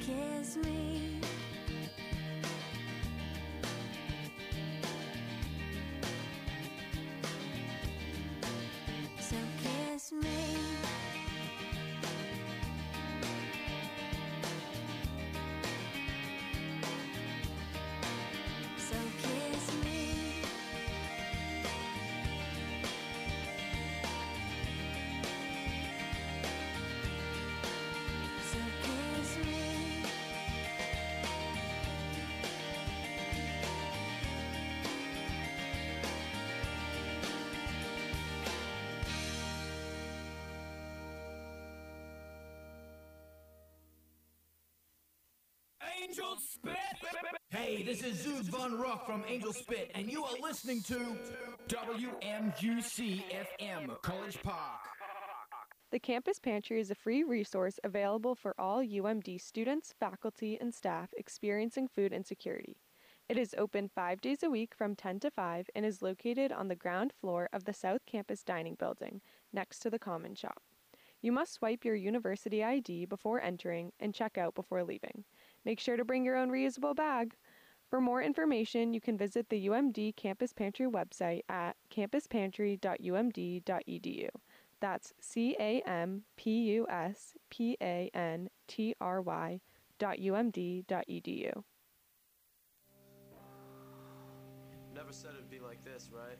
kiss me. So kiss me. Angel Spit! Hey, this is Zoos Von Rock from Angel Spit, and you are listening to WMUC FM, College Park. The Campus Pantry is a free resource available for all UMD students, faculty, and staff experiencing food insecurity. It is open 5 days a week from 10 to 5 and is located on the ground floor of the South Campus Dining Building, next to the Common Shop. You must swipe your university ID before entering and check out before leaving. Make sure to bring your own reusable bag. For more information, you can visit the UMD Campus Pantry website at campuspantry.umd.edu. That's CAMPUSPANTRY.umd.edu. Never said it'd be like this, right?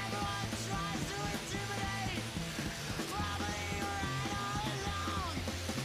Everyone tries to intimidate, probably right all along.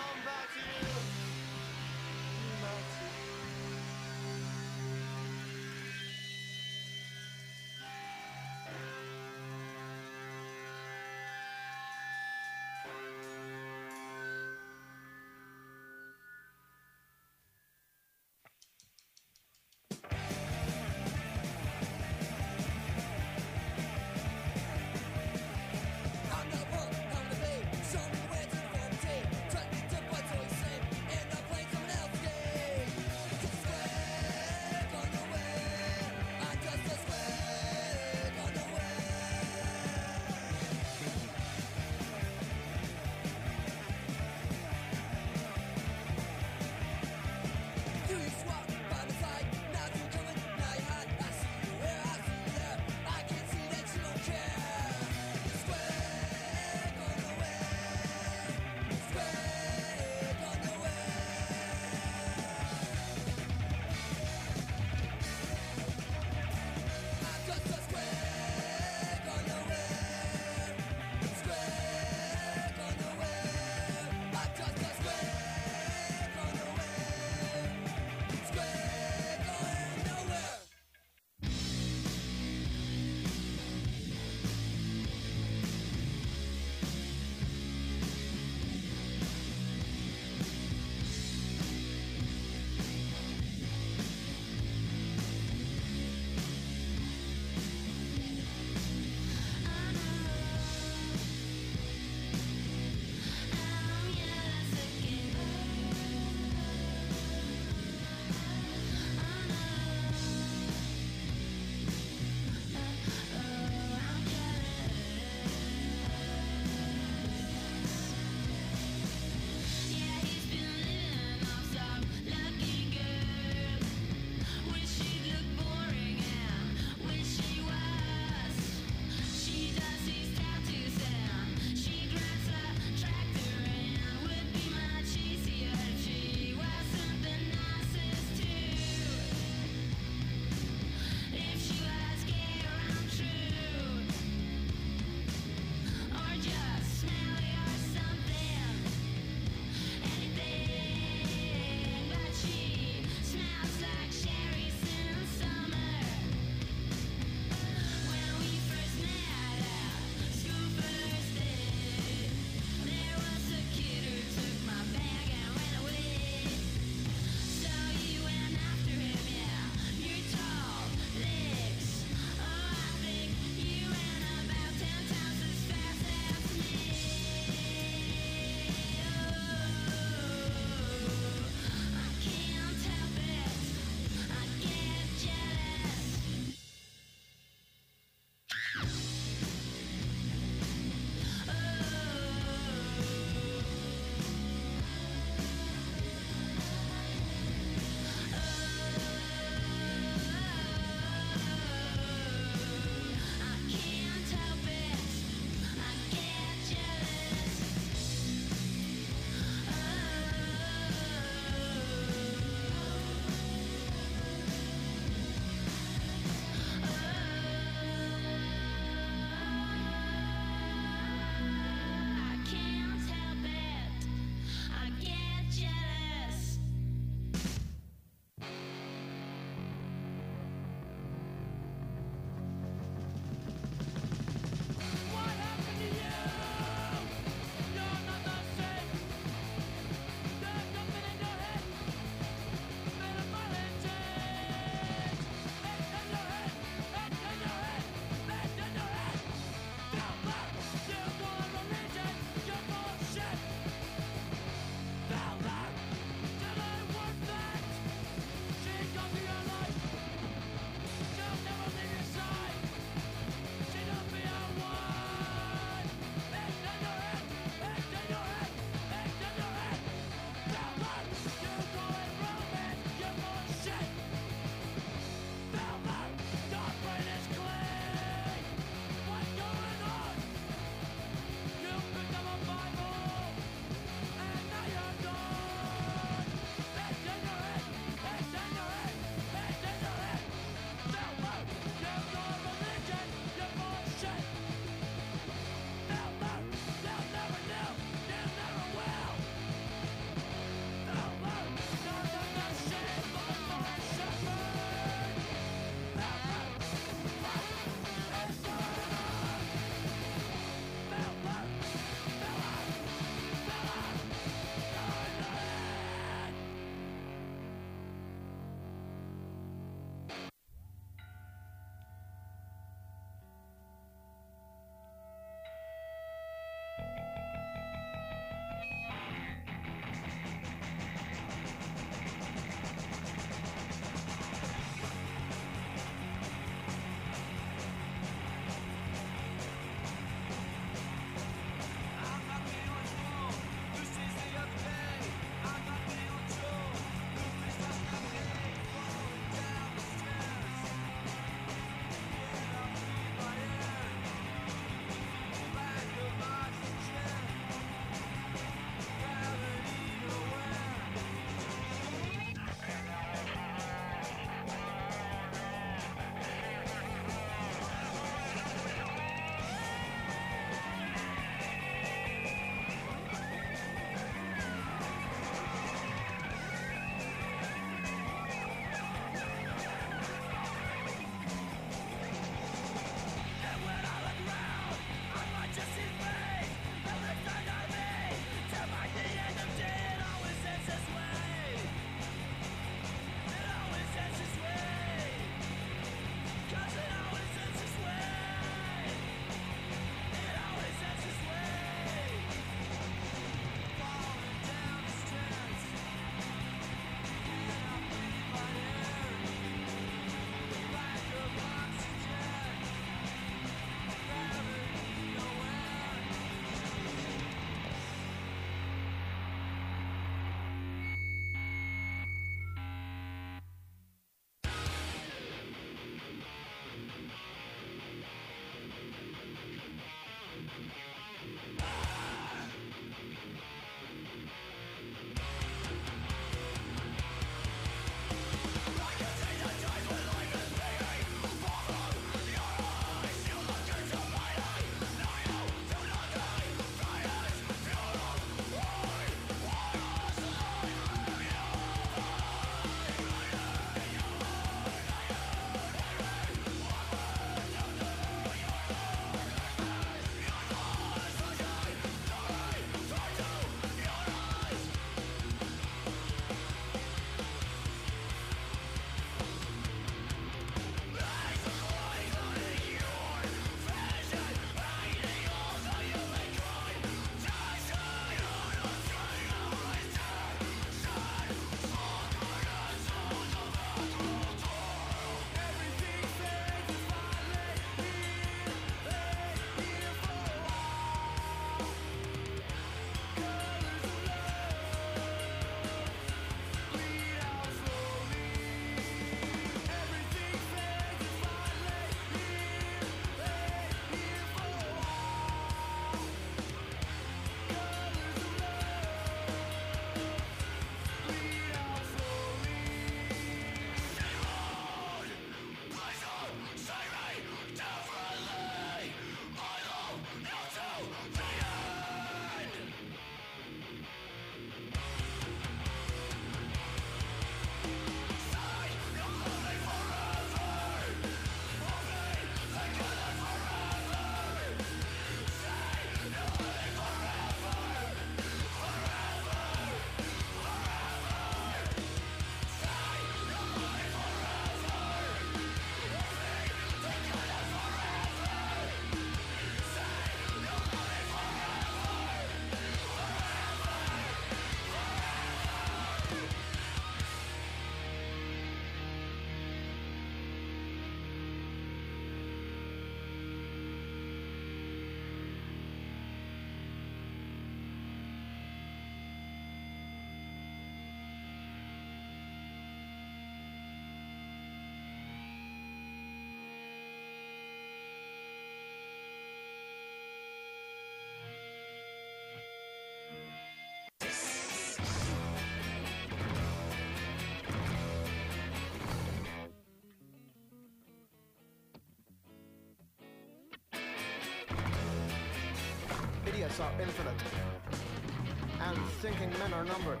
thoughts are infinite, and thinking men are numbered.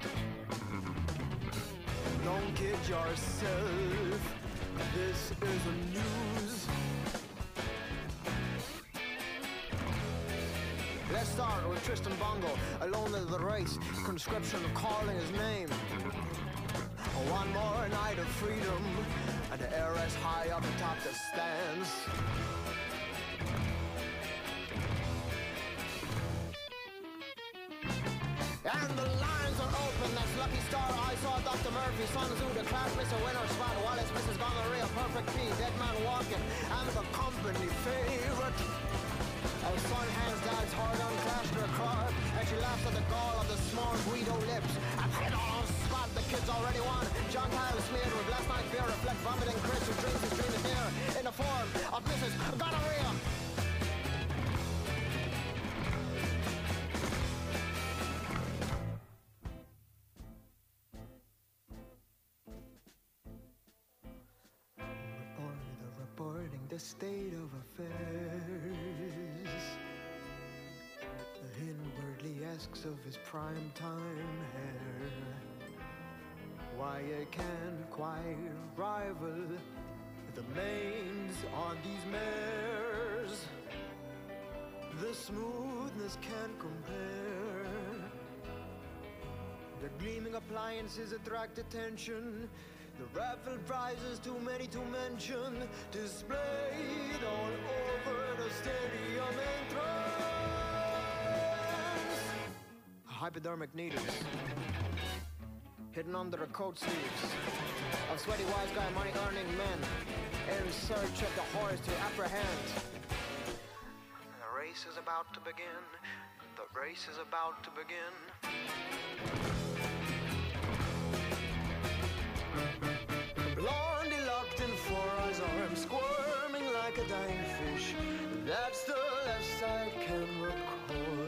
Don't kid yourself, this is a news. Let's start with Tristan Bongo, alone in the race, conscription calling his name. One more night of freedom, and the air is high up atop the stands. And the lines are open, that's Lucky Star, I saw Dr. Murphy, Sun Tzu, the class Mr. Winner, Spot, Wallace, Mrs. Gonorrhea, Perfect P, Dead Man Walking, and the company favorite. Her son hands dad's hard on Clash to her car, and she laughs at the gall of the small Guido lips. And hit on spot, the kids already won. John Kyle smeared with last night's beer, reflect vomiting Chris who dreams his dream is near, in the form of Mrs. Gonorrhea. Reporting the state of affairs. Inwardly asks of his prime time hair why it can't quite rival the mains on these mares. The smoothness can't compare. The gleaming appliances attract attention. The raffle prizes, too many to mention, displayed all over the stadium entrance. Hypodermic needles hidden under the coat sleeves of sweaty wise guy money-earning men in search of the horse to apprehend. The race is about to begin. The race is about to begin. Blondie locked in Fora's arms, squirming like a dying fish. That's the last I can recall.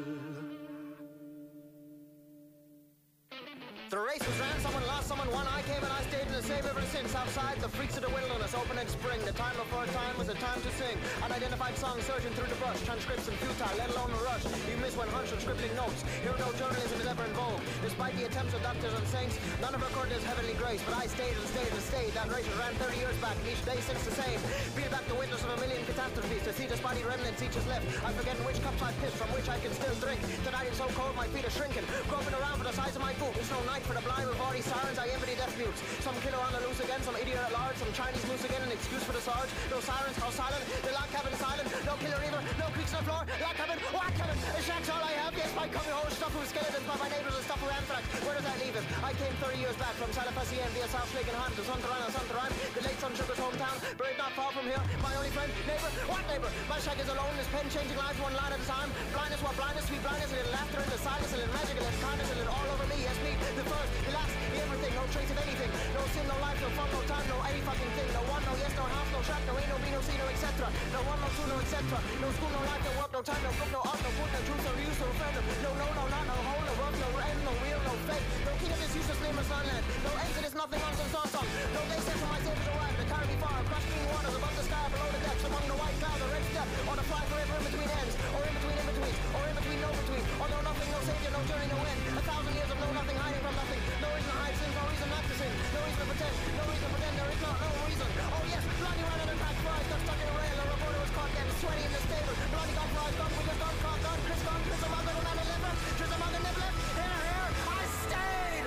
The race was ran, someone lost, someone won. I came and I stayed in the same ever since. Outside, the freaks of the wilderness, open next spring. The time before time was the time to sing. Unidentified songs surging through the brush. Transcripts and futile, let alone the rush. You miss when hunch and scribbling notes. Here no journalism is ever in vogue. Despite the attempts of doctors and saints, none have recorded his heavenly grace. But I stayed and stayed and stayed. That race was ran 30 years back, and each day since the same. Peel back the windows of a million catastrophes to see the spotty remnants each is left. I'm forgetting which cups I pissed, from which I can still drink. Tonight it's so cold, my feet are shrinking. Groping around for the size of my boot. It's no night for the blind with all these sirens. I envy death mutes. Some killer on the loose again, some idiot at large, some Chinese moose again, an excuse for the sarge. No sirens, how silent, the log cabin silent. No killer either, no creaks on the floor. Log cabin, what cabin? A shack's all I have. Yes, my coming home stuffed with skeletons, but my neighbors are stuffed with anthrax. Where does that leave us? I came 30 years back from Salafasien via South Lake and Hunt to Santarine, the late Sun Sugar's hometown, buried not far from here. My only friend, neighbor, what neighbor? My shack is alone, his pen changing lives one line at a time. Blindness, what blindness, sweet blindness, a little laughter in the silence, a little magic, a little kindness, a little all over me. Yes, me, the first, the last, the everything, no trace of anything. No sin, no life, no fun, no time, no any fucking thing. No one, no yes, no house, no shack, no ain't, no be, no see, no etc. No one, no two, no etc. No school, no life, no work, no time, no book, no art, no food, no truth, no use, no referendum. No, no, no, not, no hole, no work, no end, no real, no fake. No king of this useless nameless land. No exodus, nothing on some song. No day set for my saviors arrive. The carry me far, across green waters, above the sky, below the depths, among the white clouds, the red step, or the fly forever in between ends, or in between in-betweens, or in between no between, or no nothing, no savior, no journey, no end. 1,000 years of no nothing, hiding from nothing. No reason to hide sins, no reason not to sin, no reason to pretend, no reason to pretend, there is no reason. Oh yes, Blondie ran out of track, fries, got stuck in a rail, a reporter was caught getting sweaty in the stable. Blondie got fries, gone with the gun, caught gun, Chris gone, Chris among the man never left, Chris among the never left. Here, I stayed.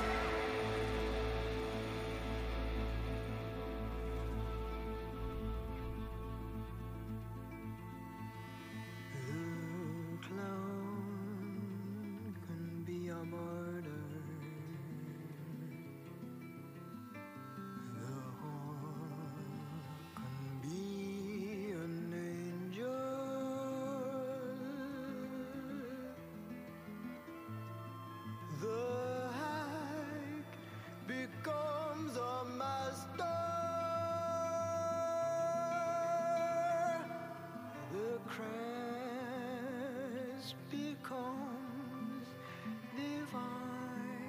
The clown can be a martyr. The hawk can be an angel. The hack becomes a master. The crash becomes divine.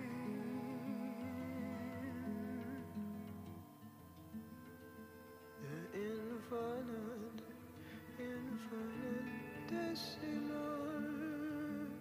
The infinite decimal.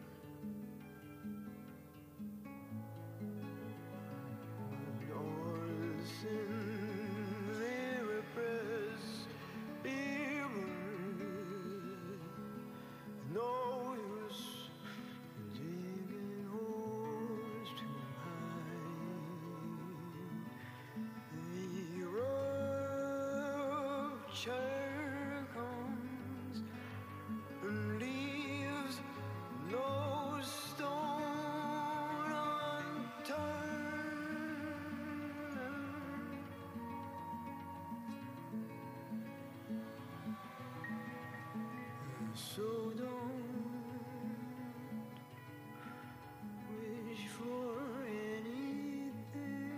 chair comes and leaves no stone unturned. So don't wish for anything.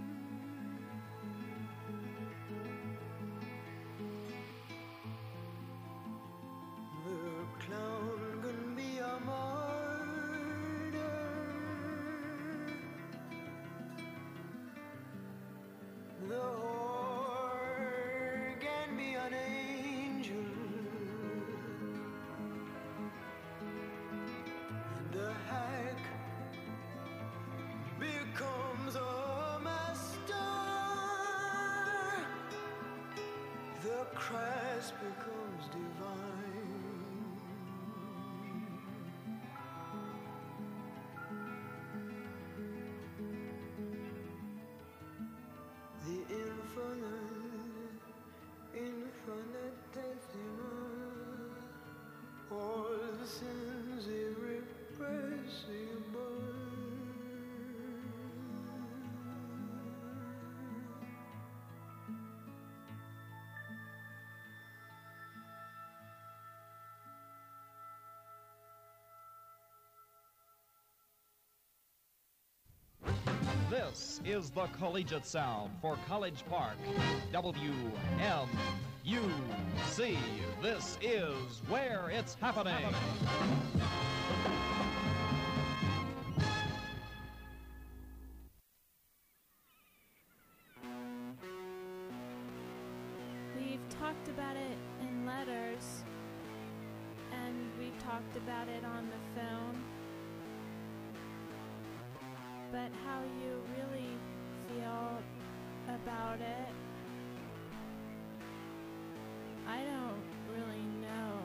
The clown can be a martyr. The whore can be an angel. The hack becomes a master. The Christ becomes divine. The infinitesimal, all the sins irrepressible. This is the collegiate sound for College Park. WMUC. This is where it's happening. We've talked about it in letters, and we've talked about it on the phone. But how you really feel about it, I don't really know.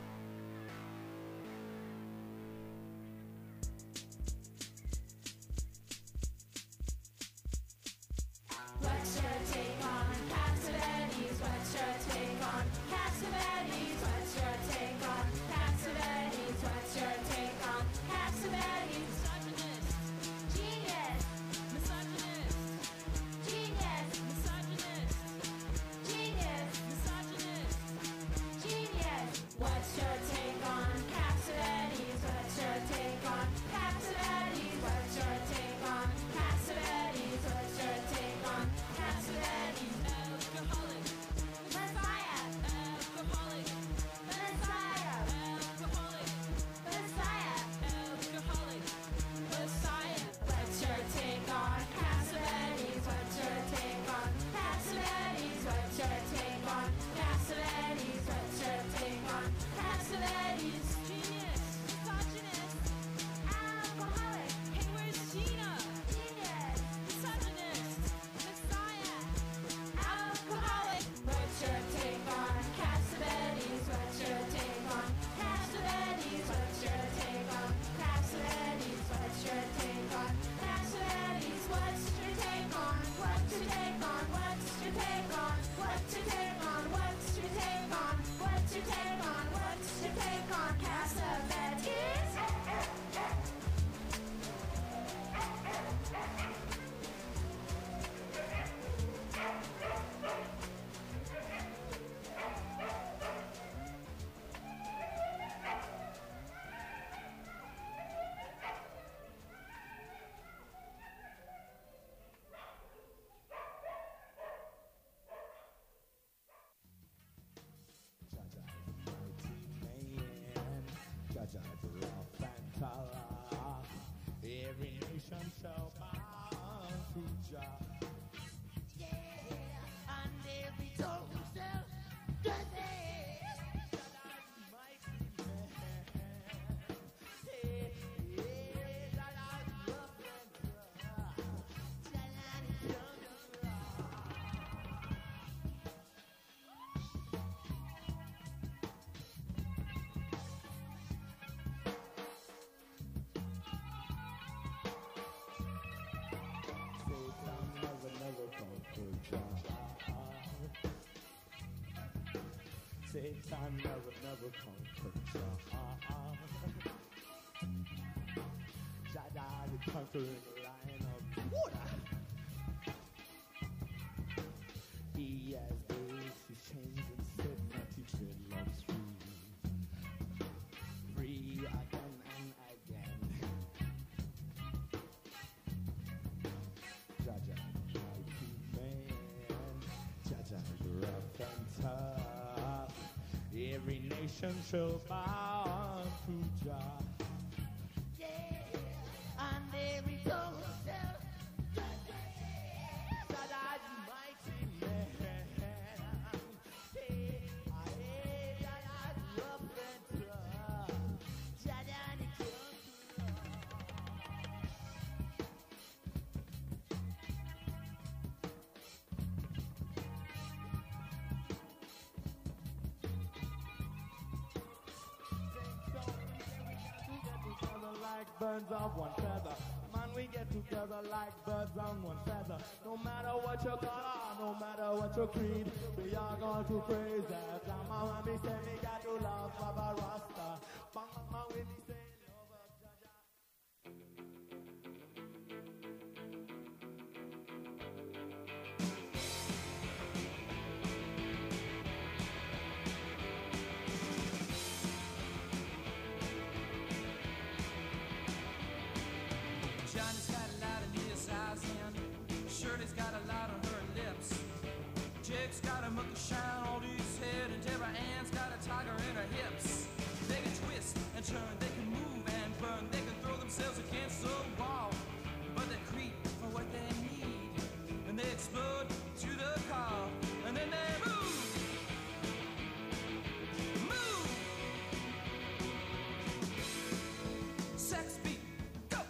What's your take on Cassavetes? What's your take on Cassavetes? What's your take on Cassavetes? What's your take on Cassavetes? Misogynist. Genius. Misogynist. Genius. Misogynist. Genius. Misogynist. Genius. What's your take on Cassavetes? What's your take on Cassavetes? What's your take on Cassavetes? What's your take on Cassavetes? Alcoholic. Messiah. Alcoholic. Messiah. Alcoholic. Messiah. Alcoholic. Messiah. What's your take on Cassavetes? What's your take on Cassavetes? What's your take on Cassavetes? What's your take on Cassavetes? Genius. Misogynist. Alcoholic. Hey, where's Gina? Genius. Misogynist. Messiah. Alcoholic. What's your take on Cassavetes? What's your take on Cassavetes? What's your take on Cassavetes? What's your take on Cassavetes? What's your take on? What's your take on? What's your take on? What's your take on? What's your take on? What's your take on? What's your take on Cassavetes? Every nation shall bow to Jah. And every tongue shall confess that I'm mighty man. Hey, that I'm rough and rough. That I'm young and rough. hates I never conquer. Jaja, the conquering lion of water. He has days to change and set my teacher loves free again and again. Jaja, mighty man, Jaja, rough and tough. Every nation shall bow to Jah. And every tongue shall like birds of one feather. Man, we get together like birds on one feather. No matter what your color, no matter what your creed, we are going to praise that. Mama, when we say we got to love Baba Rasta. Bang, bang, bang, when we say love of Jaja. Johnny's got a lot in his eyes and Shirley's got a lot on her lips. Jake's got a mucky shine on his head and Deborah Ann's got a tiger in her hips. They can twist and turn, they can move and burn, they can throw themselves against the wall, but they creep for what they need and they explode to the call and then they move. Move! Sex beat, go!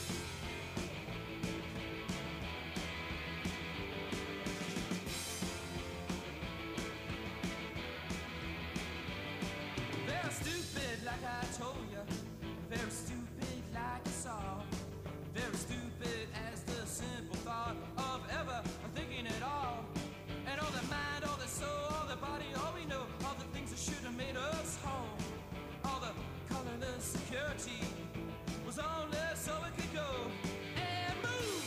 Very stupid like I told you, very stupid like you saw, very stupid as the simple thought of ever thinking at all. And all the mind, all the soul, all the body, all we know, all the things that should have made us whole, all the colorless security was only so it could go and move,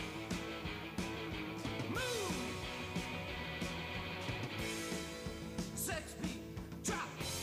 move. Sex beat, drop.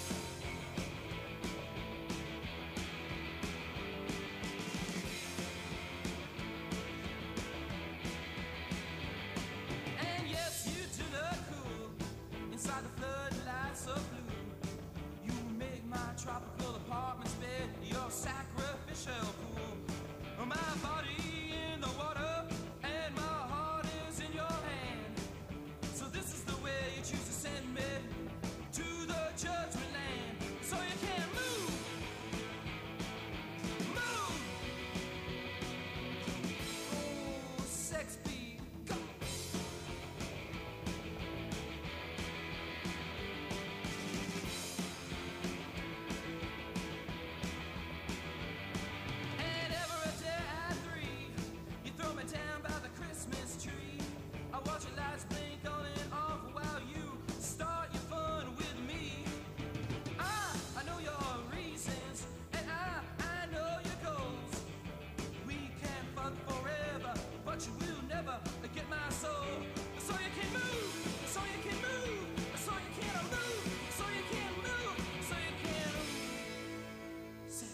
And yes, you do look cool inside the floodlights of blue. You make my tropical apartment's bed your sacrificial pool. My body in the water and my heart is in your hand. So this is the way you choose to send me to the judgment land. So you can move, move. Oh, sex beat, go. And every day at 3, you throw me down by the Christmas tree. I watch your lights blink on and off while you start your fun with me. I know your reasons and I know your goals. We can fuck forever, but you will never get my soul. So you can move, so you can move, so you can move, so you can move, so you can sex.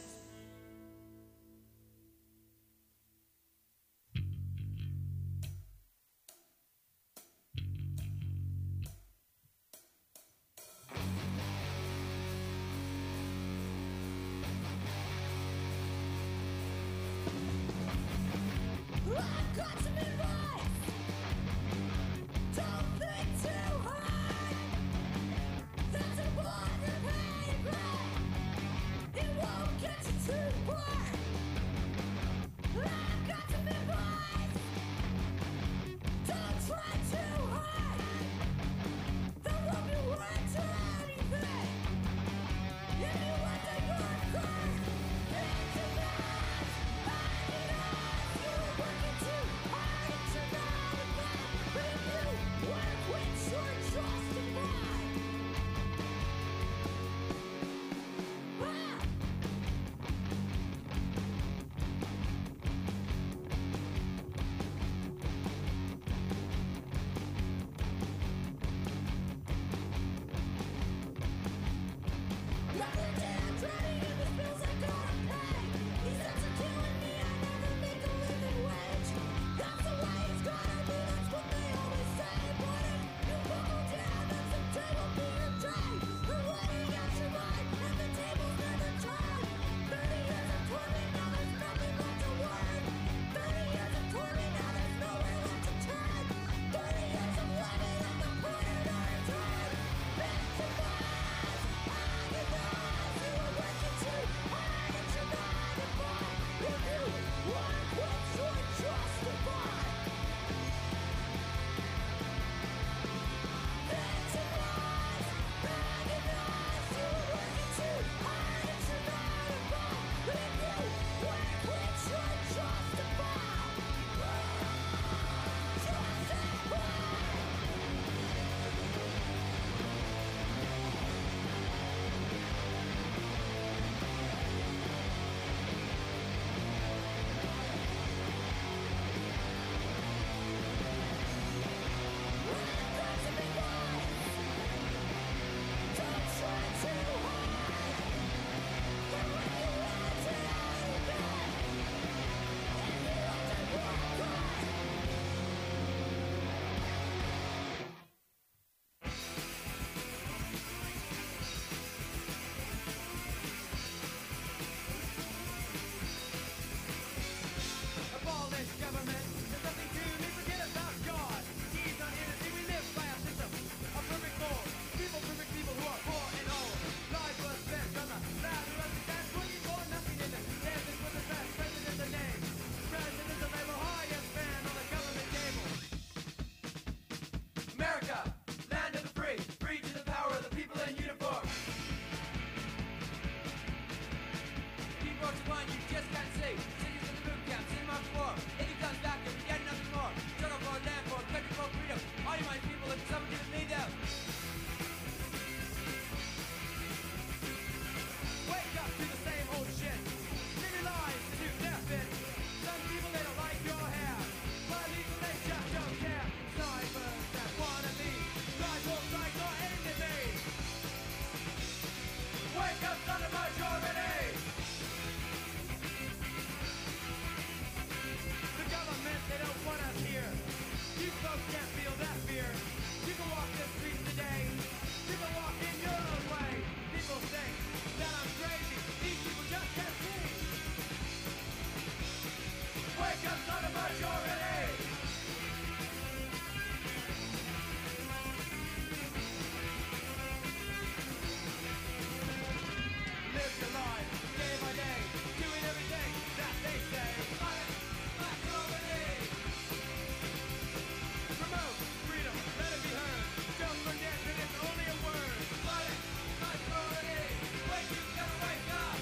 can't feel that fear. You can walk the streets today. You can walk in your own way. People think that I'm crazy. These people just can't see. Wake up, son of a majority. Live your life, day by day, doing everything that they say. Promote freedom, let it be heard. Don't forget that it's only a word. Fight it, majority. Wake, you gotta wake up.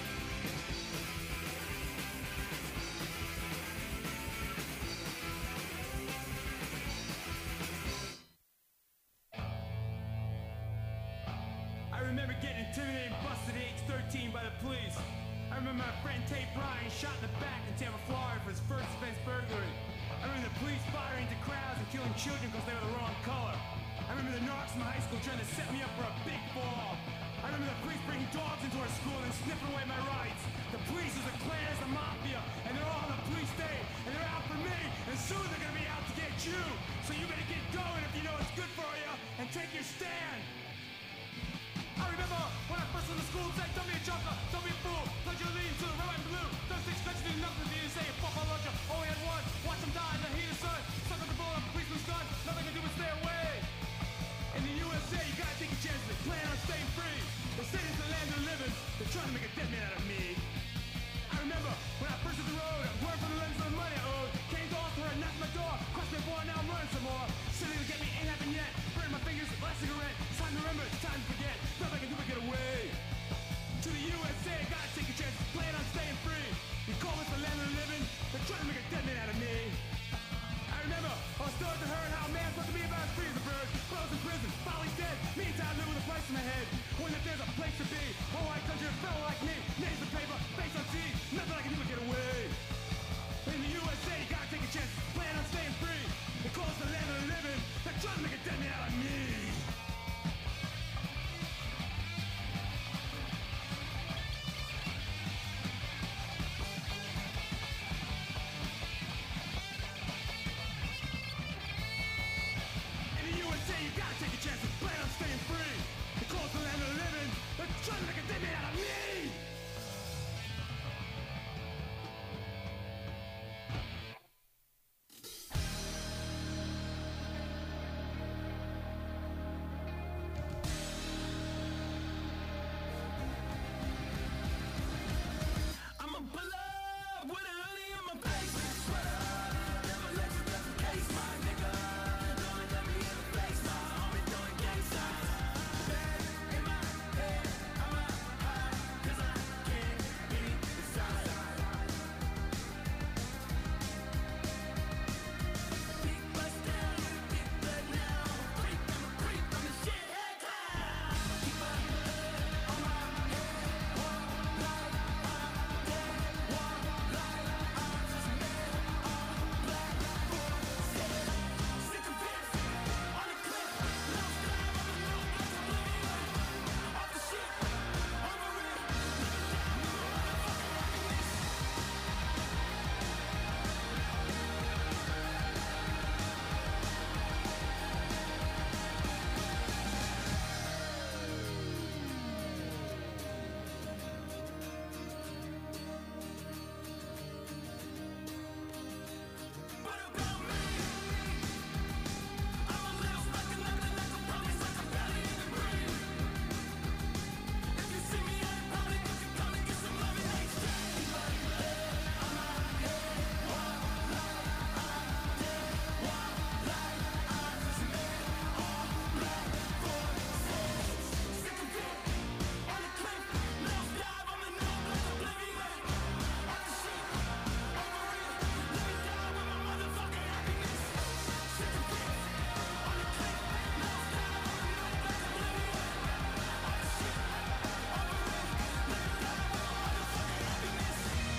I remember getting intimidated and busted at age 13 by the police. I remember my friend Tate Bryan shot in the back in Tampa, Florida for his first offense burglary. I remember the police firing into crowds and killing children because they were the wrong color. I remember the narcs in my high school trying to set me up for a big fall. I remember the police bringing dogs into our school and sniffing away my rights. The police is a clan, is a mafia, and they're all on the police state, and they're out for me, and soon they're gonna be out to get you. So you better get going if you know it's good for you, and take your stand. I remember when I first went to school, said, don't be a joker, don't be a fool, pledge your allegiance to the red and blue. Those six countries did nothing for you to say, fuck all of you, only had one, watch them die in the heat of the sun, suck up the bullet of a policeman's gun, nothing to do but stay away. In the USA, you gotta take a chance to plan on staying free. They say it's the land of the living, they're trying to make a dead man out of me. I remember when I first hit the road, I worked for the lens of the money I owed. Came to offer and knocked my door, crossed my board, now I'm running some more. Silly to get me, ain't happened yet. Burn my fingers, last cigarette. It's time to remember, it's time to forget. Nothing I can do but get away. To the USA, gotta take a chance, plan on staying free. You call this the land of the living, they're trying to make a dead man out of me. I remember, I was starting to heard how a man's supposed to be about as free as a bird. But I was in prison, Folly's dead. Meantime, live with a price in my head. When if there's a place to be, a white country, a fellow like me, names of paper, face on sea, nothing I can do but get away. In the USA, you gotta take a chance, plan on staying free. They call us the land of the living, they're trying to make a dead man out of me. In the USA, you gotta take a chance, plan on staying free. They call us the land of the living, they're trying to make a dead man out of me. I'm a blood with a hoodie in my face. Sweater, never let you get the case, my nigga. Don't let me in the face, my homie doing gangsta. Bad in my head, I'm a high, 'cause I can't be beside. Big bust down, big blood now. Creep, I'm a creep, I'm a shithead clown. Keep my blood on my head, walk like I'm dead, walk like I'm just mad. All black, boy, said, sick of this, on the cliff, no stab on the new black oblivion. Off the shit, over it, living down with my motherfucking happiness. But about me, I'm a little stuck in nothing like a promise, like I barely even breathe. If you see me out in public, you can come and get some love and hate straight. Keep my blood on my head, walk like I'm dead, walk like I'm just mad. All black, boy, said, sick of it, on the cliff, no stab on the new black oblivion. Off the shit, over it, living down with my motherfucking happiness. Sick of it, on the cliff, no stab on the new black oblivion. Off the shit, over it, living down with my motherfucking happiness.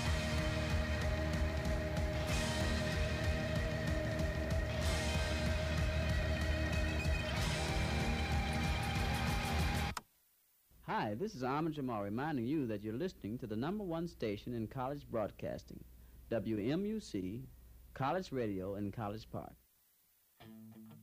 Hi, this is Ahmed Jamal reminding you that you're listening to the #1 station in college broadcasting, WMUC, College Radio in College Park.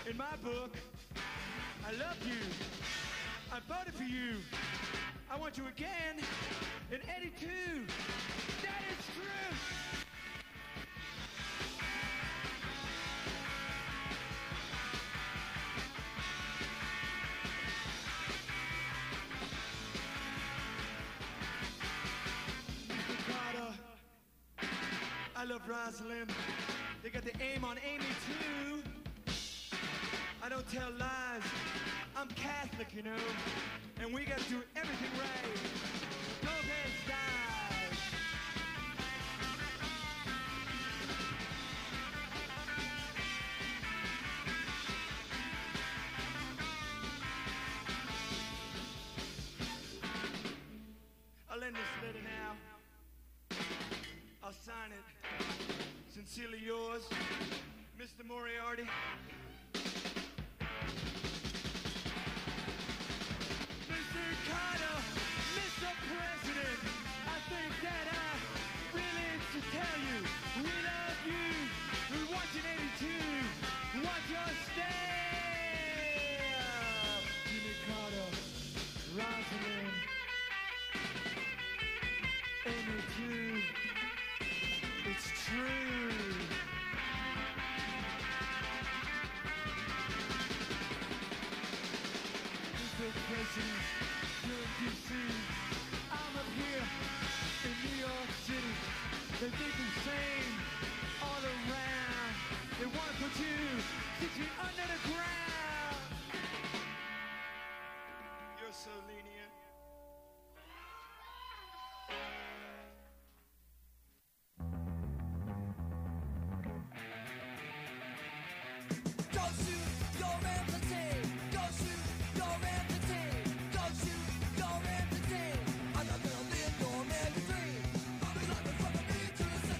In my book, I love you. I voted for you. I want you again in 82. That is true. I love Rosalind. They got the aim on Amy too. I don't tell lies. I'm Catholic, you know, and we got to do everything right. Lopez dies. I'll end this letter now. I'll sign it. Sincerely yours, Mr. Moriarty. Mr. Carter, Mr. President, I think that I really should tell you, we love you. We want you in 82. We want your stay. Jimmy Carter, Rosalind, Amy too. It's true. Mr. President, you're in D.C. I'm up here in New York City. They think the same all around. They want to put you 6 feet under the ground. You're so lenient. Don't shoot your empathy. Don't shoot your empathy. Don't shoot your empathy. I'm not gonna live your American dream. I'm not gonna from the beat to the sea.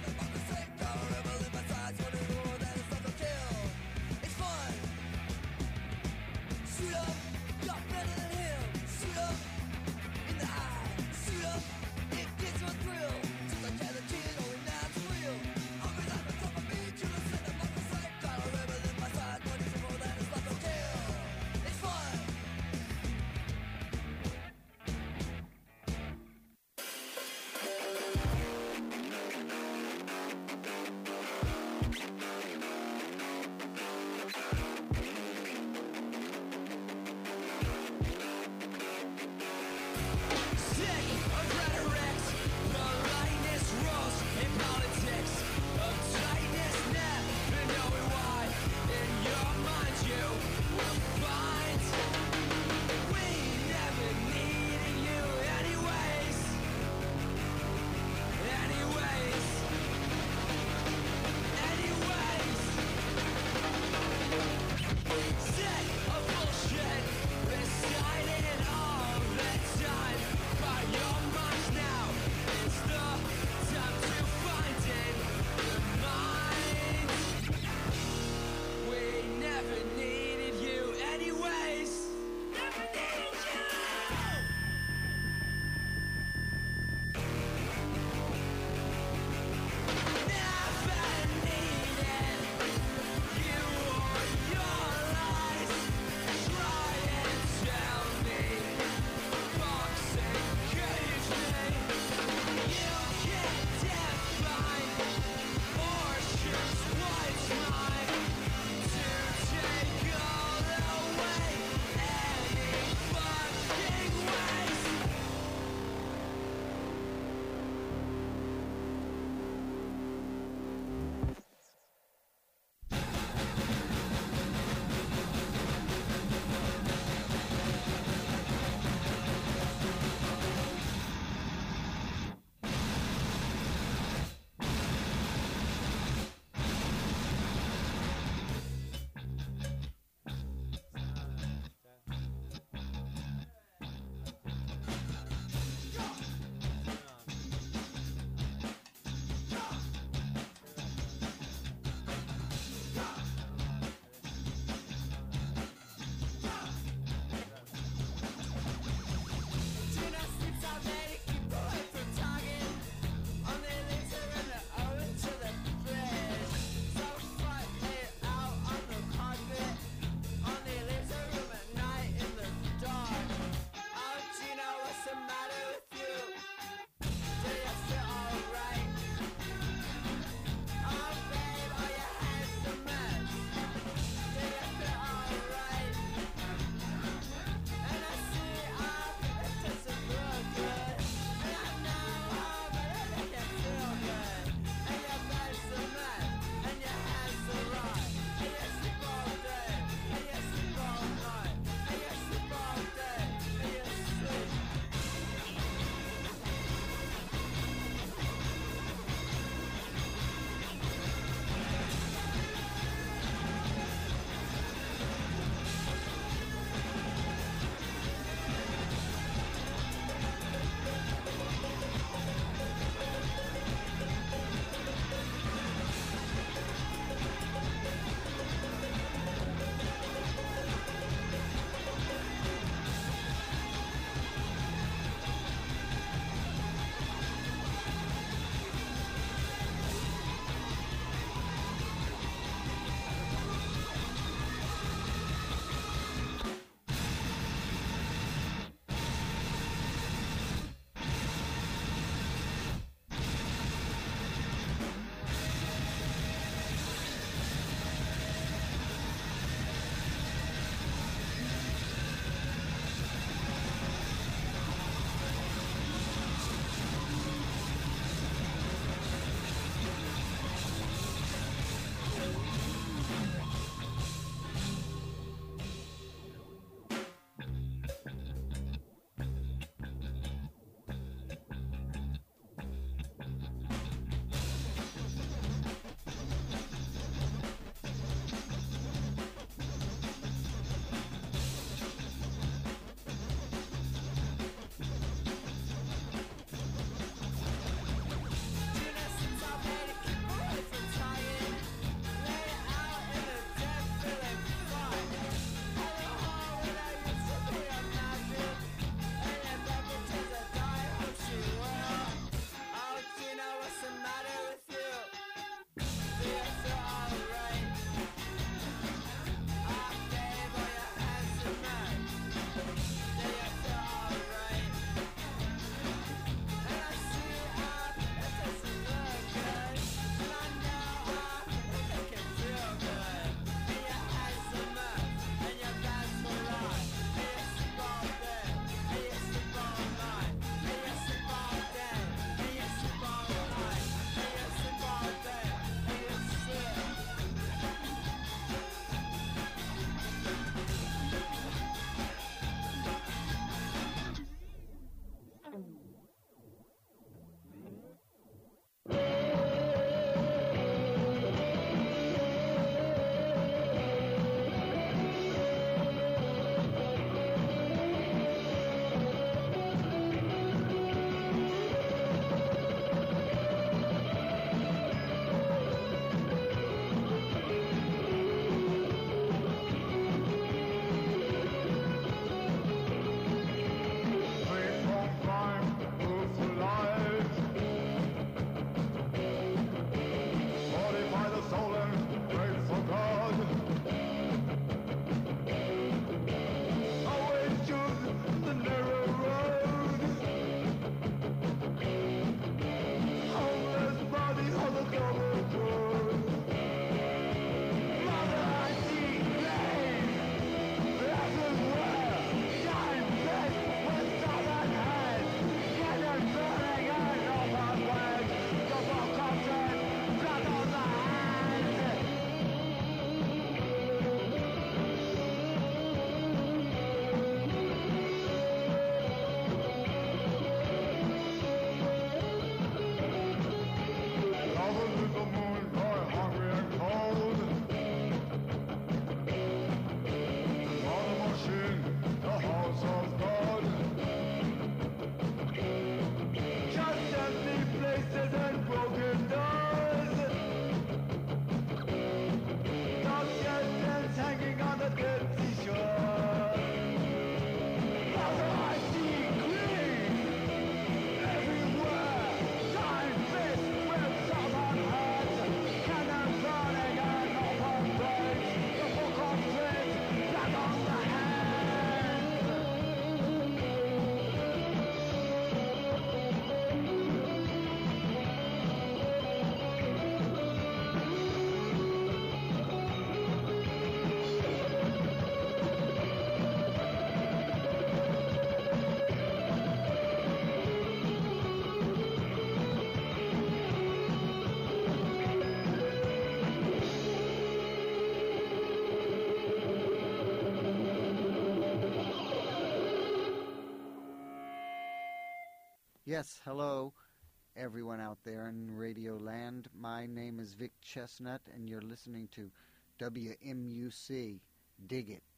Yes, hello, everyone out there in Radio Land. My name is Vic Chestnut, and you're listening to WMUC. Dig it.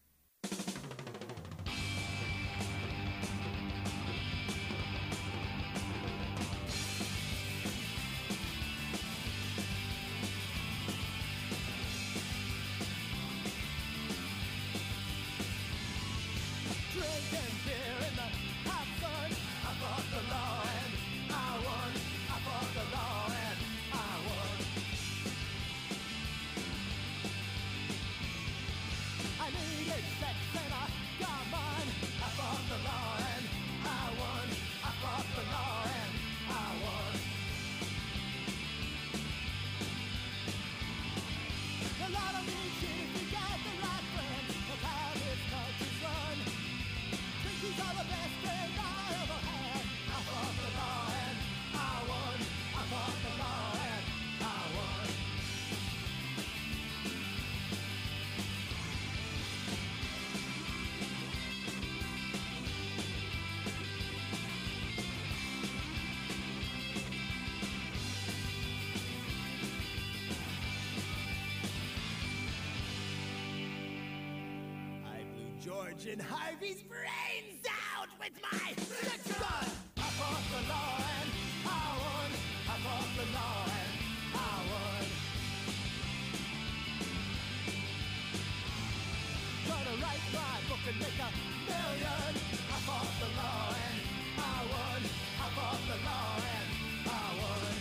Drinking beer in the hot sun. I fought the law and I won. I fought the law and I won. I needed sex and I got mine. I fought the law and I won. I fought the law and I won. A lot of me kids to get the right friends. Look how this country's run. These are the best thing I ever had. I fought the law and I won. I fought the law and I won. I blew George and Harvey's brains out with my six gun. I fought the law and I won. I fought the law and I won. Gonna write my book and make $1 million. I fought the law and I won. I fought the law and I won.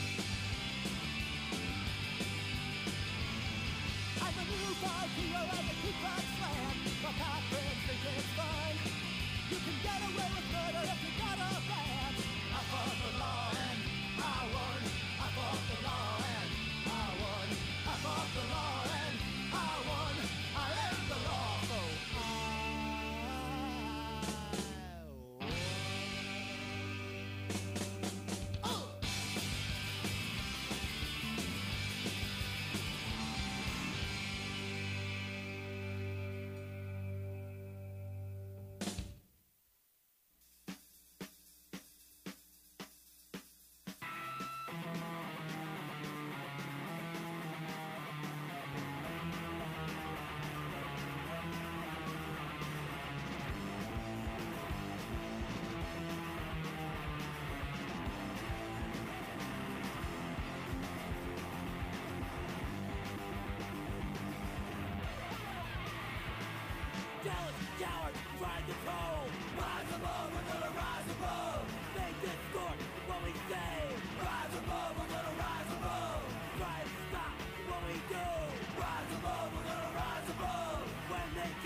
I'm a new car hero and the Ku Klux Klan. My cop friends think it's fun. You can get away with murder if you got a plan. I fought the law and I won. I fought the law and I won. I fought the law and I won. I am the law, so I won. Jealous cowards try to control. Rise above, we're gonna rise above. They distort what we say.